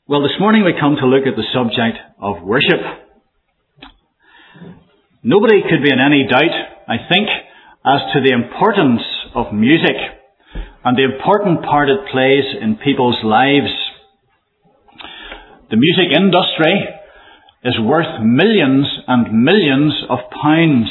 Well, this morning we come to look at the subject of worship. Nobody could be in any doubt, I think, as to the importance of music and the important part it plays in people's lives. The music industry is worth millions and millions of pounds.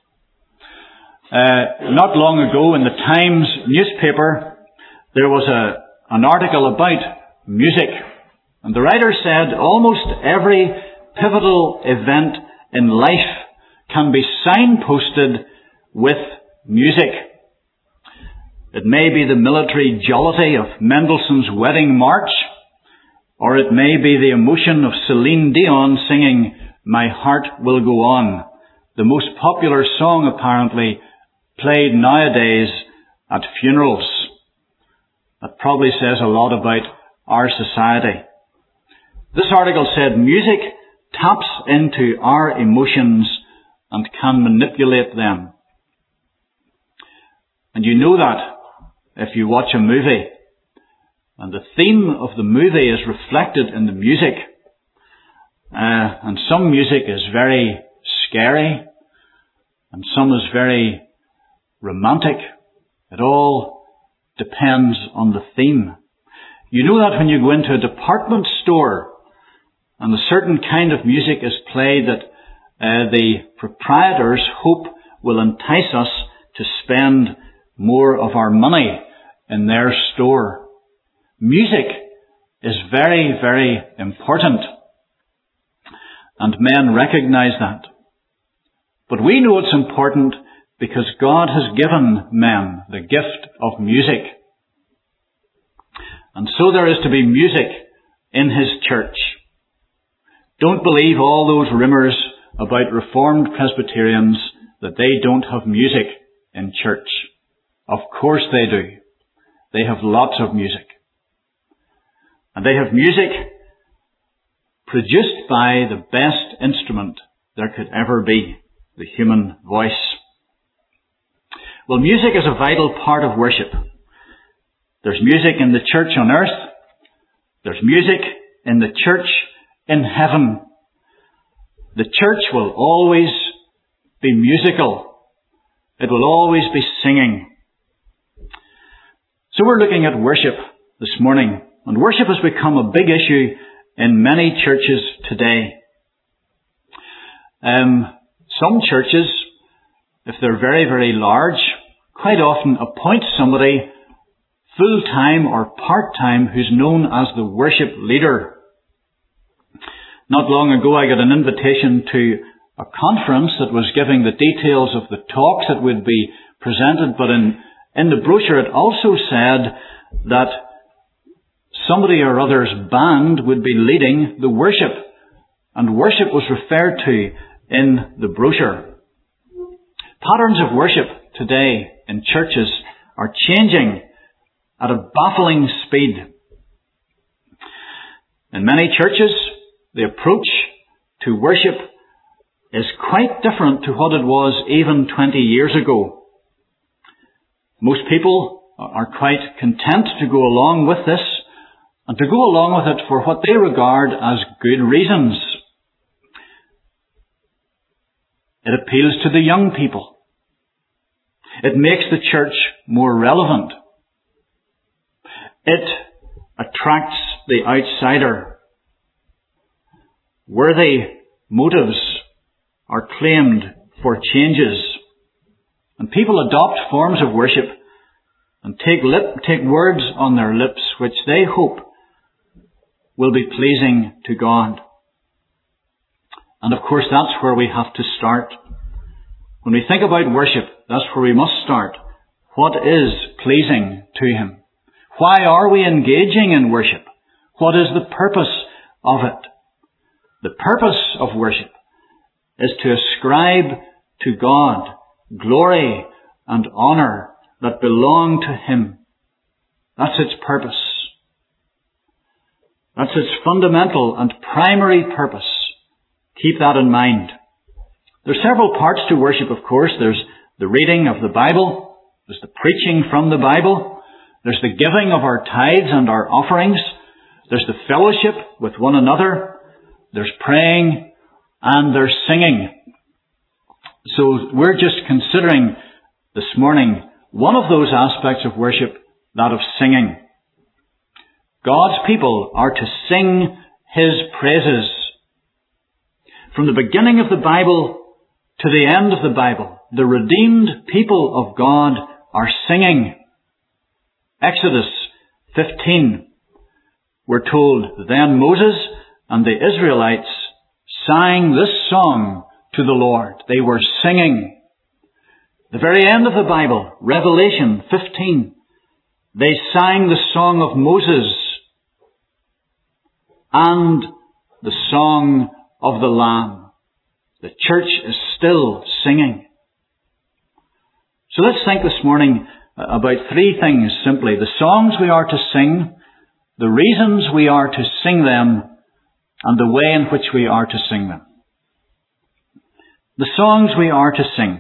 Not long ago in the Times newspaper, there was an article about music. And the writer said almost every pivotal event in life can be signposted with music. It may be the military jollity of Mendelssohn's Wedding March, or it may be the emotion of Celine Dion singing My Heart Will Go On, the most popular song apparently played nowadays at funerals. That probably says a lot about our society. This article said music taps into our emotions and can manipulate them. And you know that if you watch a movie and the theme of the movie is reflected in the music. And some music is very scary and some is very romantic. It all depends on the theme. You know that when you go into a department store and a certain kind of music is played that the proprietors hope will entice us to spend more of our money in their store. Music is very, very important, and men recognize that. But we know it's important because God has given men the gift of music. And so there is to be music in His church. Don't believe all those rumours about Reformed Presbyterians that they don't have music in church. Of course they do. They have lots of music. And they have music produced by the best instrument there could ever be, the human voice. Well, music is a vital part of worship. There's music in the church on earth. There's music in the church in heaven. The church will always be musical. It will always be singing. So we're looking at worship this morning. And worship has become a big issue in many churches today. Some churches, if they're very, very large, quite often appoint somebody full-time or part-time who's known as the worship leader. Not long ago I got an invitation to a conference that was giving the details of the talks that would be presented, but in the brochure it also said that somebody or other's band would be leading the worship, and worship was referred to in the brochure. Patterns of worship today in churches are changing at a baffling speed. In many churches, the approach to worship is quite different to what it was even 20 years ago. Most people are quite content to go along with this and to go along with it for what they regard as good reasons. It appeals to the young people. It makes the church more relevant. It attracts the outsider. Worthy motives are claimed for changes. And people adopt forms of worship and take words on their lips which they hope will be pleasing to God. And of course that's where we have to start. When we think about worship, that's where we must start. What is pleasing to Him? Why are we engaging in worship? What is the purpose of it? The purpose of worship is to ascribe to God glory and honour that belong to Him. That's its purpose. That's its fundamental and primary purpose. Keep that in mind. There are several parts to worship, of course. There's the reading of the Bible. There's the preaching from the Bible. There's the giving of our tithes and our offerings. There's the fellowship with one another, there's praying, and there's singing. So we're just considering this morning one of those aspects of worship, that of singing. God's people are to sing His praises. From the beginning of the Bible to the end of the Bible, the redeemed people of God are singing. Exodus 15, we're told, then Moses and the Israelites sang this song to the Lord. They were singing. The very end of the Bible, Revelation 15, they sang the song of Moses and the song of the Lamb. The church is still singing. So let's think this morning about three things simply. The songs we are to sing, the reasons we are to sing them, and the way in which we are to sing them. The songs we are to sing.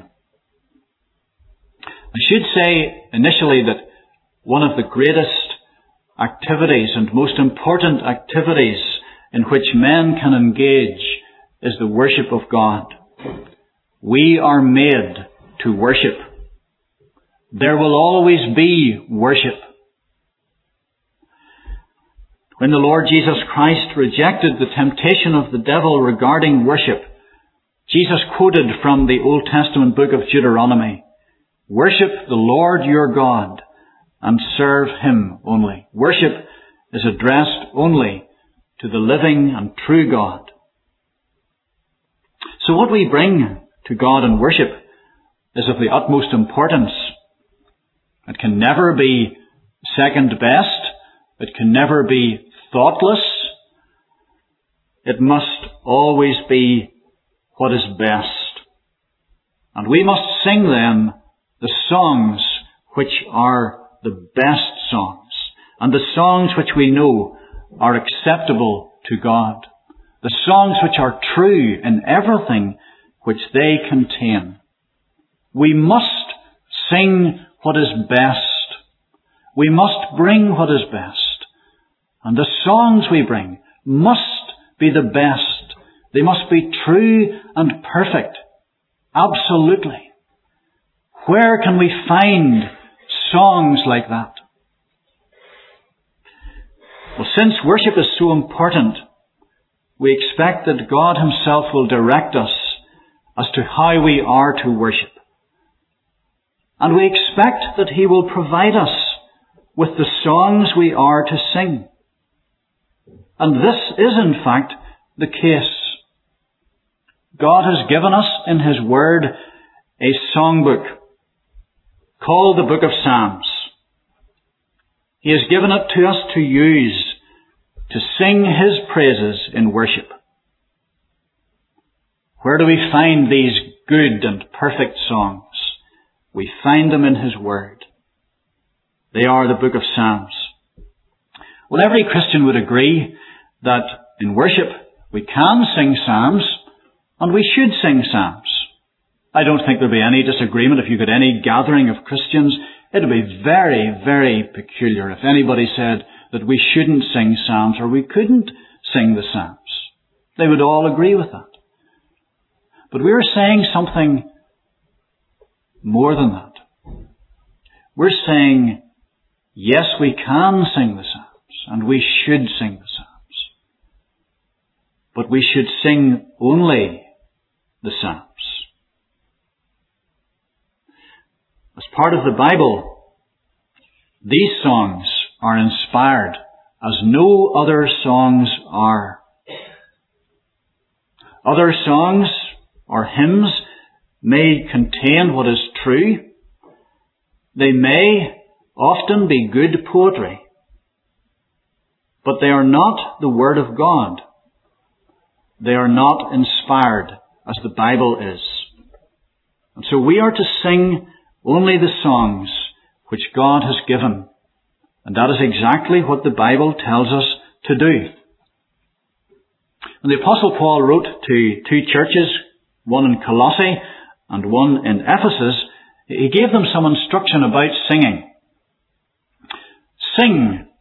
I should say initially that one of the greatest activities and most important activities in which men can engage is the worship of God. We are made to worship. There will always be worship. When the Lord Jesus Christ rejected the temptation of the devil regarding worship, Jesus quoted from the Old Testament book of Deuteronomy, "Worship the Lord your God and serve Him only." Worship is addressed only to the living and true God. So what we bring to God in worship is of the utmost importance. It can never be second best. It can never be thoughtless. It must always be what is best. And we must sing then the songs which are the best songs, and the songs which we know are acceptable to God, the songs which are true in everything which they contain. We must sing what is best. We must bring what is best. And the songs we bring must be the best. They must be true and perfect. Absolutely. Where can we find songs like that? Well, since worship is so important, we expect that God Himself will direct us as to how we are to worship. And we expect that He will provide us with the songs we are to sing. And this is in fact the case. God has given us in His Word a songbook called the Book of Psalms. He has given it to us to use to sing His praises in worship. Where do we find these good and perfect songs? We find them in His Word. They are the Book of Psalms. Well, every Christian would agree that in worship we can sing psalms and we should sing psalms. I don't think there'd be any disagreement if you got any gathering of Christians. It would be very, very peculiar if anybody said that we shouldn't sing psalms or we couldn't sing the psalms. They would all agree with that. But we're saying something more than that. We're saying, yes, we can sing the psalms and we should sing the psalms. But we should sing only the psalms. As part of the Bible, these songs are inspired as no other songs are. Other songs or hymns may contain what is true. They may often be good poetry, but they are not the Word of God. They are not inspired as the Bible is. And so we are to sing only the songs which God has given. And that is exactly what the Bible tells us to do. When the Apostle Paul wrote to two churches, one in Colossae and one in Ephesus, he gave them some instruction about singing. Sing,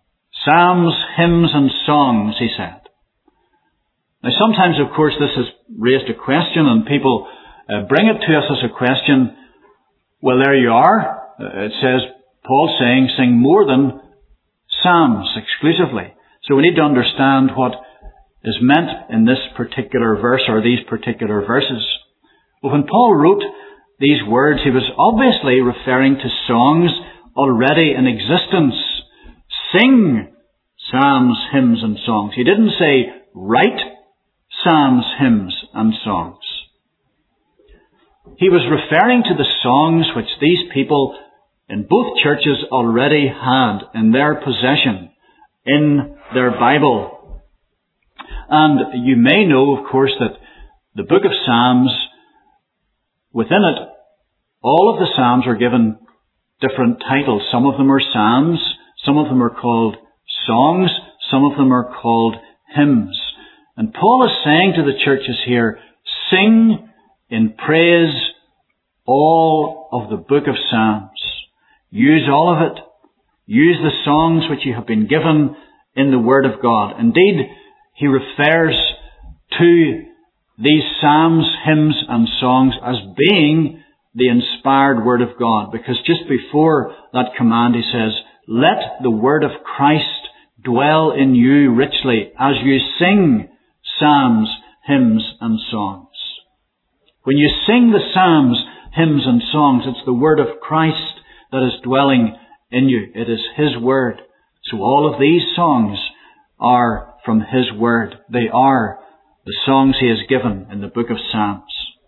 Psalms, hymns and songs, he said. Now sometimes, of course, this has raised a question, and people bring it to us as a question. Well, there you are. It says, Paul saying, sing more than psalms exclusively. So we need to understand what is meant in this particular verse or these particular verses. Well, when Paul wrote these words, he was obviously referring to songs already in existence. Sing psalms, hymns and songs. He didn't say write psalms, hymns and songs. He was referring to the songs which these people in both churches already had in their possession, in their Bible. And you may know, of course, that the book of Psalms, within it, all of the Psalms are given different titles. Some of them are psalms, some of them are called songs, some of them are called hymns. And Paul is saying to the churches here, sing in praise all of the book of Psalms. Use all of it. Use the songs which you have been given in the Word of God. Indeed, he refers to these psalms, hymns and songs as being the inspired Word of God. Because just before that command he says, let the Word of Christ dwell in you richly as you sing psalms, hymns and songs. When you sing the psalms, hymns and songs, it's the Word of Christ that is dwelling in you. It is His Word. So all of these songs are from His Word. They are the songs He has given in the book of Psalms.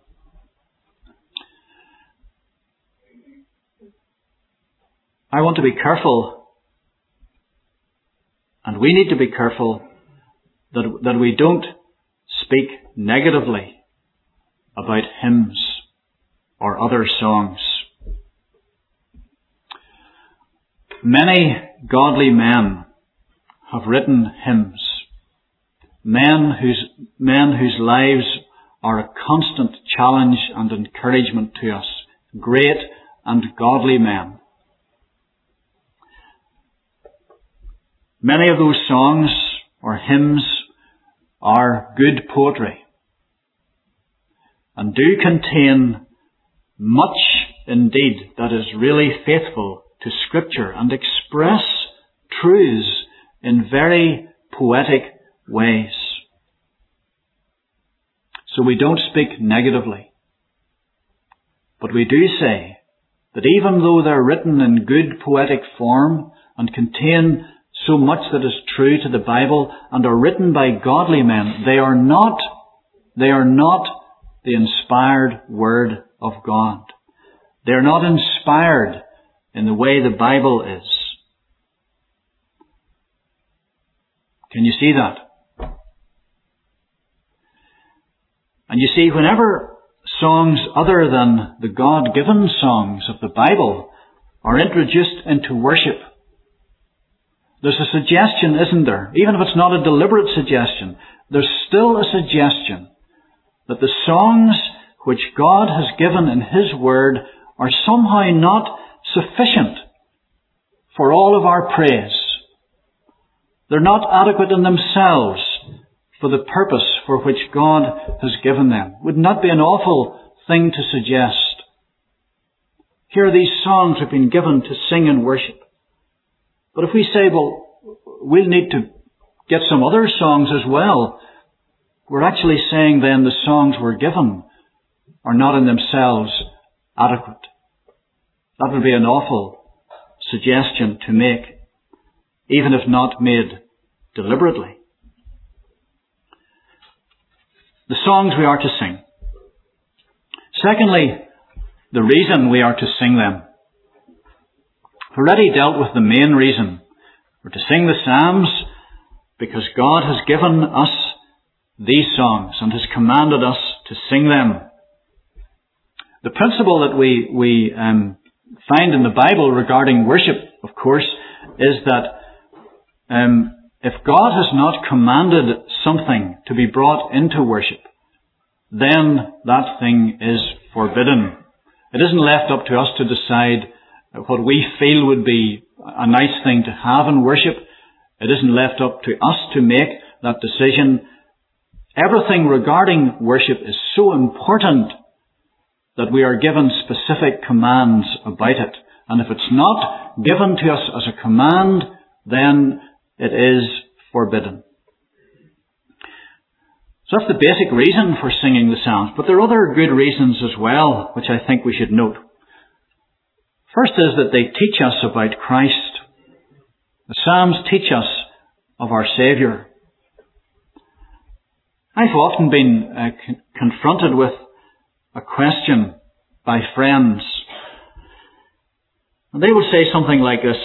I want to be careful, and we need to be careful, that we don't speak negatively about hymns or other songs. Many godly men have written hymns. Men whose lives are a constant challenge and encouragement to us. Great and godly men. Many of those songs or hymns are good poetry and do contain much indeed that is really faithful to Scripture and express truths in very poetic ways. So we don't speak negatively. But we do say that even though they're written in good poetic form and contain so much that is true to the Bible and are written by godly men, they are not the inspired Word of God. They are not inspired in the way the Bible is. Can you see that? And you see, whenever songs other than the God-given songs of the Bible are introduced into worship, there's a suggestion, isn't there? Even if it's not a deliberate suggestion, there's still a suggestion that the songs which God has given in His Word are somehow not sufficient for all of our praise. They're not adequate in themselves for the purpose for which God has given them. Would not be an awful thing to suggest. Here these songs have been given to sing and worship. But if we say, well, we'll need to get some other songs as well, we're actually saying then the songs we're given are not in themselves adequate. That would be an awful suggestion to make, even if not made deliberately. The songs we are to sing. Secondly, the reason we are to sing them. I've already dealt with the main reason. We're to sing the Psalms because God has given us these songs and has commanded us to sing them. The principle that we find in the Bible regarding worship, of course, is that if God has not commanded something to be brought into worship, then that thing is forbidden. It isn't left up to us to decide what we feel would be a nice thing to have in worship. It isn't left up to us to make that decision. Everything regarding worship is so important that we are given specific commands about it. And if it's not given to us as a command, then it is forbidden. So that's the basic reason for singing the Psalms. But there are other good reasons as well, which I think we should note. First is that they teach us about Christ. The Psalms teach us of our Saviour. I've often been confronted with a question by friends. And they will say something like this: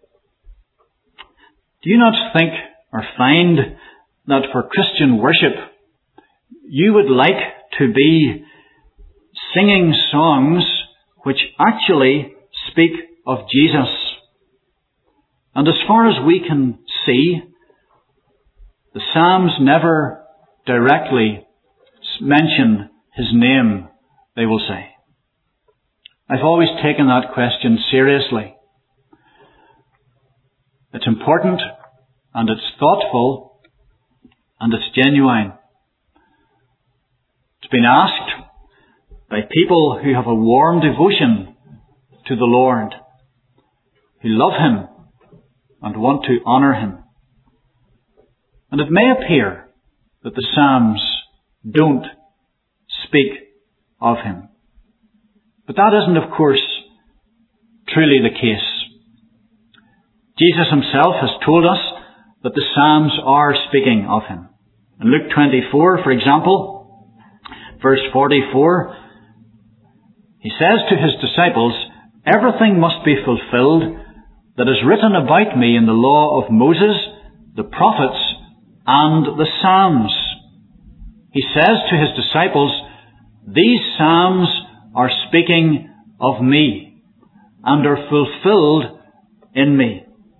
do you not think or find that for Christian worship you would like to be singing songs which actually speak of Jesus? And as far as we can see, the Psalms never directly mention His name, they will say. I've always taken that question seriously. It's important, and it's thoughtful, and it's genuine. It's been asked by people who have a warm devotion to the Lord, who love Him and want to honour Him. And it may appear that the Psalms don't speak of Him. But that isn't, of course, truly the case. Jesus Himself has told us that the Psalms are speaking of Him. In Luke 24, for example, verse 44, He says to His disciples, "Everything must be fulfilled that is written about me in the law of Moses, the prophets, and the Psalms." He says to His disciples, "These Psalms are speaking of me and are fulfilled in me."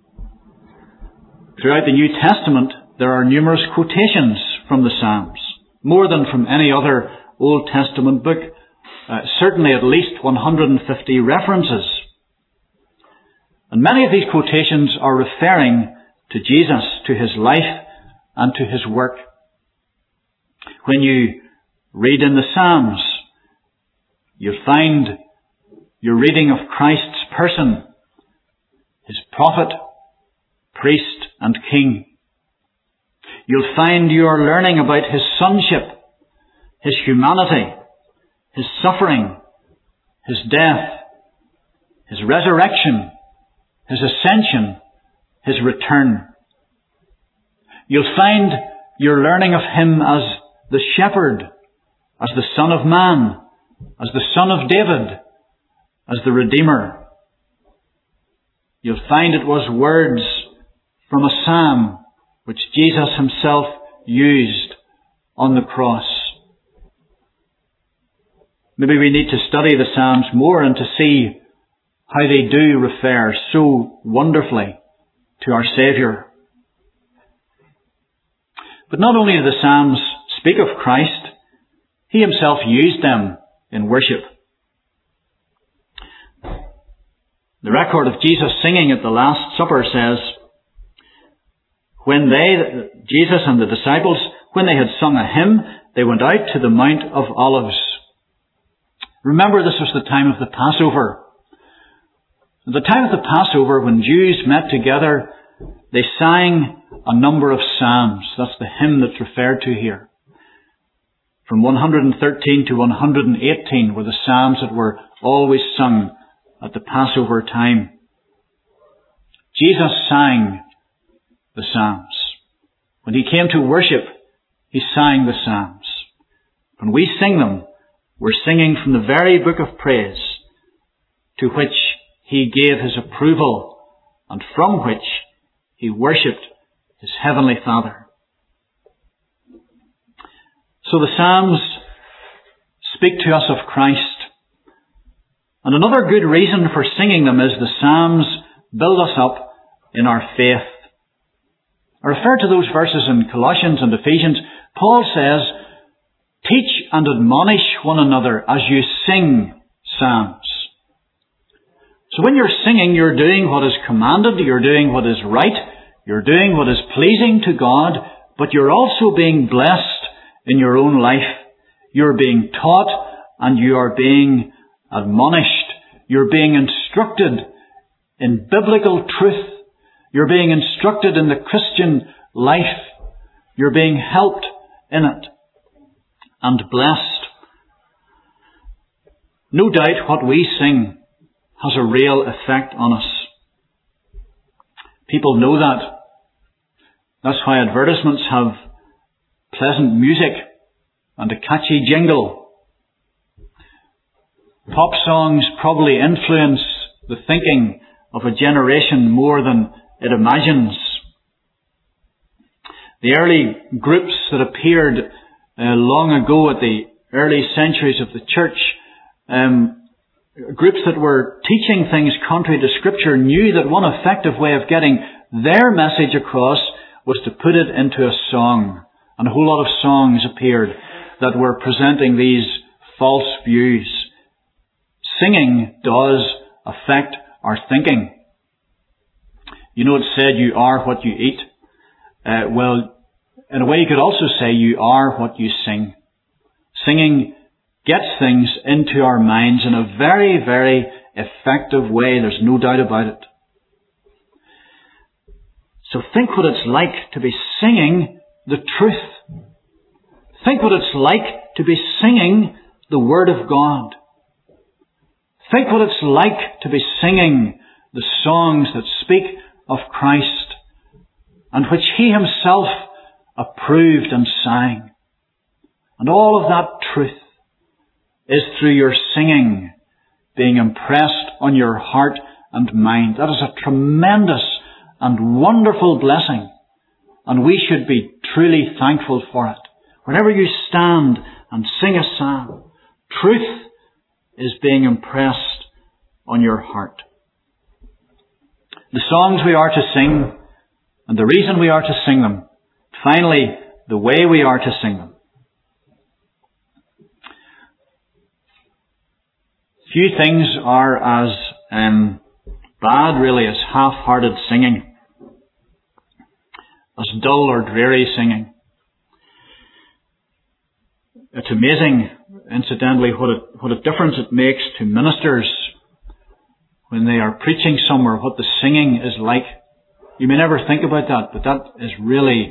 Throughout the New Testament, there are numerous quotations from the Psalms, more than from any other Old Testament book. Certainly at least 150 references. And many of these quotations are referring to Jesus, to His life, and to His work. When you read in the Psalms, you'll find you're reading of Christ's person, His prophet, priest, and king. You'll find you are learning about His sonship, His humanity, His suffering, His death, His resurrection, His ascension, His return. You'll find you're learning of Him as the shepherd, as the Son of Man, as the Son of David, as the Redeemer. You'll find it was words from a psalm which Jesus Himself used on the cross. Maybe we need to study the Psalms more and to see how they do refer so wonderfully to our Saviour. But not only do the Psalms speak of Christ, He Himself used them in worship. The record of Jesus singing at the Last Supper says, Jesus and the disciples, when they had sung a hymn, they went out to the Mount of Olives. Remember, this was the time of the Passover. At the time of the Passover, when Jews met together, they sang a number of psalms. That's the hymn that's referred to here. From 113 to 118 were the psalms that were always sung at the Passover time. Jesus sang the psalms. When He came to worship, He sang the psalms. When we sing them, we're singing from the very book of praise to which He gave His approval and from which He worshipped His Heavenly Father. So the Psalms speak to us of Christ. And another good reason for singing them is the Psalms build us up in our faith. I refer to those verses in Colossians and Ephesians. Paul says, "Teach and admonish one another as you sing psalms." So when you're singing, you're doing what is commanded, you're doing what is right, You're doing what is pleasing to God, but you're also being blessed in your own life. You're being taught and you are being admonished. You're being instructed in biblical truth. You're being instructed in the Christian life. You're being helped in it and blessed. No doubt what we sing has a real effect on us. People know that. That's why advertisements have pleasant music and a catchy jingle. Pop songs probably influence the thinking of a generation more than it imagines. The early groups that appeared long ago at the early centuries of the church, groups that were teaching things contrary to Scripture, knew that one effective way of getting their message across was to put it into a song. And a whole lot of songs appeared that were presenting these false views. Singing does affect our thinking. You know, it's said you are what you eat. Well, in a way you could also say you are what you sing. Singing gets things into our minds in a very, very effective way. There's no doubt about it. So think what it's like to be singing the truth. Think what it's like to be singing the Word of God. Think what it's like to be singing the songs that speak of Christ and which He Himself approved and sang. And all of that truth is through your singing being impressed on your heart and mind. That is a tremendous and wonderful blessing, and we should be truly thankful for it. Whenever you stand and sing a psalm, truth is being impressed on your heart. The songs we are to sing, and the reason we are to sing them. Finally, the way we are to sing them. Few things are as bad, really, as half-hearted singing, as dull or dreary singing. It's amazing, incidentally, what a difference it makes to ministers when they are preaching somewhere, what the singing is like. You may never think about that, but that is really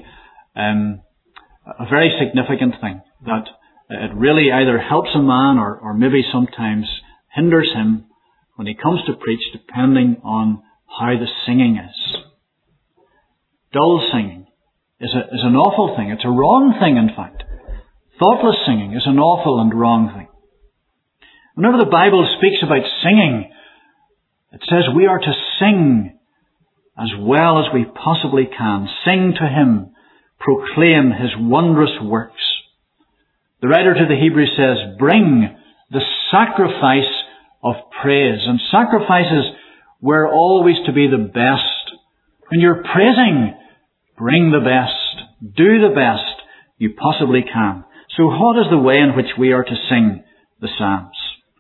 a very significant thing. That it really either helps a man or maybe sometimes hinders him when he comes to preach, depending on how the singing is. Dull singing is an awful thing. It's a wrong thing, in fact. Thoughtless singing is an awful and wrong thing. Whenever the Bible speaks about singing, it says we are to sing as well as we possibly can. Sing to Him, proclaim His wondrous works. The writer to the Hebrews says, bring the sacrifice of praise. And sacrifices were always to be the best. When you're praising, bring the best. Do the best you possibly can. So what is the way in which we are to sing the Psalms?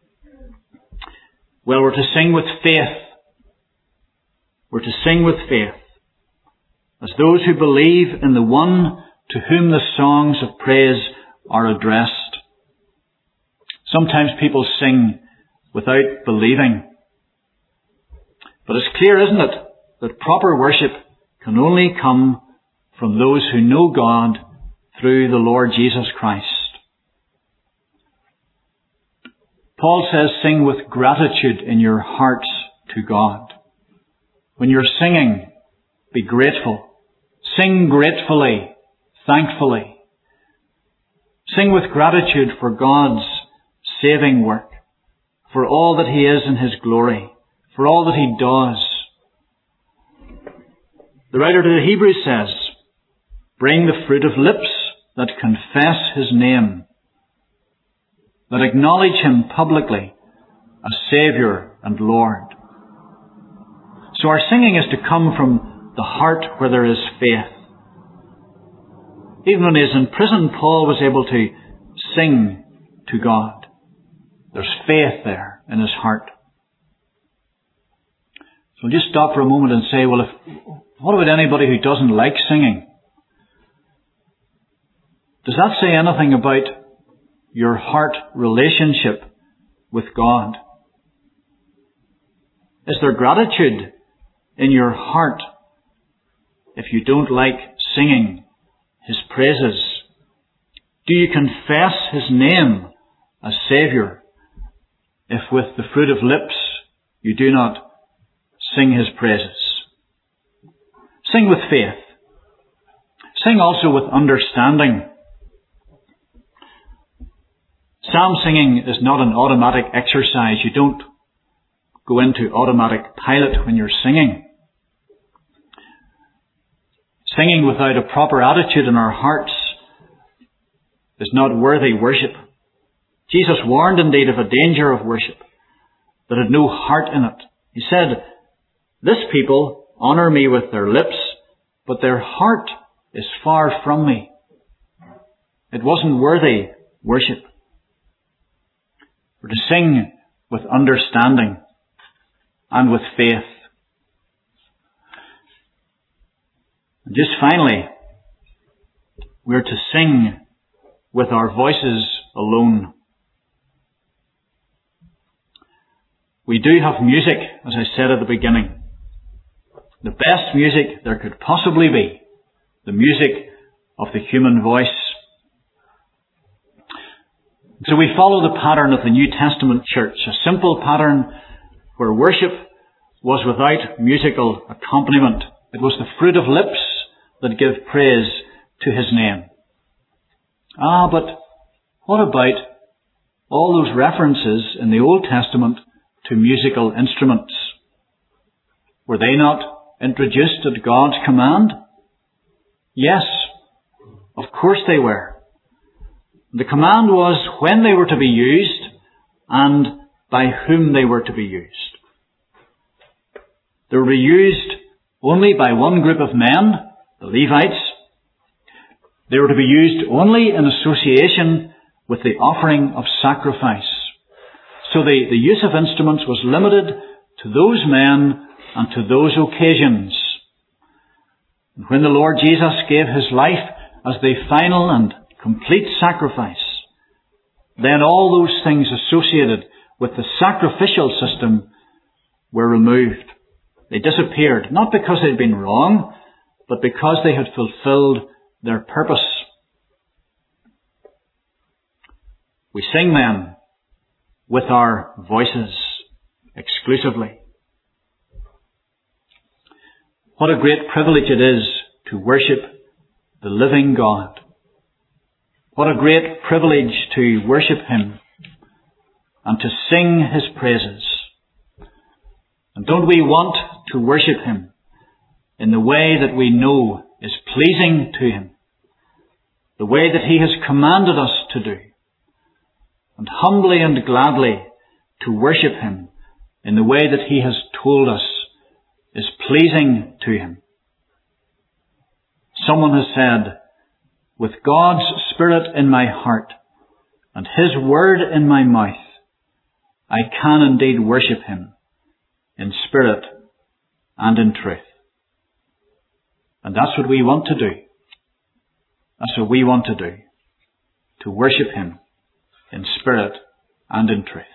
Well, we're to sing with faith. We're to sing with faith, as those who believe in the one to whom the songs of praise are addressed. Sometimes people sing without believing. But it's clear, isn't it, that proper worship can only come from those who know God through the Lord Jesus Christ. Paul says, sing with gratitude in your hearts to God. When you're singing, be grateful. Sing gratefully, thankfully. Sing with gratitude for God's saving work, for all that He is in His glory, for all that He does. The writer to the Hebrews says, bring the fruit of lips that confess His name, that acknowledge Him publicly as Saviour and Lord. So our singing is to come from the heart where there is faith. Even when he was in prison, Paul was able to sing to God. There's faith there in his heart. So we'll just stop for a moment and say, well, What about anybody who doesn't like singing? Does that say anything about your heart relationship with God? Is there gratitude in your heart if you don't like singing His praises? Do you confess His name as Saviour if with the fruit of lips you do not sing His praises? Sing with faith. Sing also with understanding. Psalm singing is not an automatic exercise. You don't go into automatic pilot when you're singing. Singing without a proper attitude in our hearts is not worthy worship. Jesus warned indeed of a danger of worship that had no heart in it. He said, "This people honour me with their lips, but their heart is far from me." It wasn't worthy worship. We're to sing with understanding and with faith. And just finally, we're to sing with our voices alone. We do have music, as I said at the beginning. The best music there could possibly be. The music of the human voice. So we follow the pattern of the New Testament church, a simple pattern where worship was without musical accompaniment. It was the fruit of lips that give praise to His name. But what about all those references in the Old Testament to musical instruments? Were they not introduced at God's command? Yes, of course they were. The command was when they were to be used and by whom they were to be used. They were used only by one group of men, the Levites. They were to be used only in association with the offering of sacrifice. So the use of instruments was limited to those men and to those occasions. And when the Lord Jesus gave His life as the final and complete sacrifice, then all those things associated with the sacrificial system were removed. They disappeared, not because they'd been wrong, but because they had fulfilled their purpose. We sing then with our voices exclusively. What a great privilege it is to worship the living God. What a great privilege to worship Him and to sing His praises. And don't we want to worship Him in the way that we know is pleasing to Him, the way that He has commanded us to do, and humbly and gladly to worship Him in the way that He has told us is pleasing to Him? Someone has said, "With God's Spirit in my heart and His Word in my mouth, I can indeed worship Him in spirit and in truth." And that's what we want to do. That's what we want to do. To worship Him in spirit and in truth.